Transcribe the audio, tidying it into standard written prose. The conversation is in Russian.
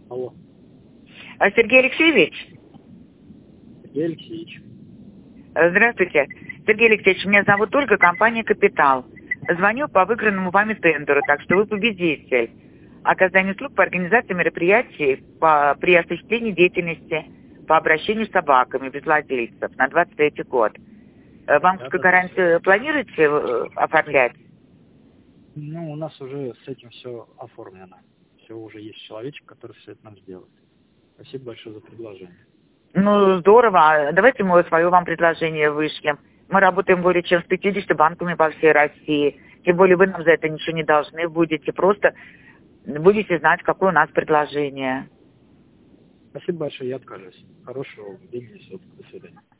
Алло, Сергей Алексеевич? Сергей Алексеевич. Здравствуйте. Сергей Алексеевич, меня зовут Ольга, компания «Капитал». Звоню по выигранному вами тендеру, так что вы победитель. Оказание услуг по организации мероприятий при осуществлении деятельности по обращению с собаками без владельцев на 23 год. Банковскую гарантию планируете оформлять? Ну, у нас уже с этим все оформлено. Все, уже есть человечек, который все это нам сделает. Спасибо большое за предложение. Ну, здорово. Давайте мы свое вам предложение вышлем. Мы работаем более чем с 50 банками по всей России. Тем более вы нам за это ничего не должны будете. Просто будете знать, какое у нас предложение. Спасибо большое, я откажусь. Хорошего времени суток. До свидания.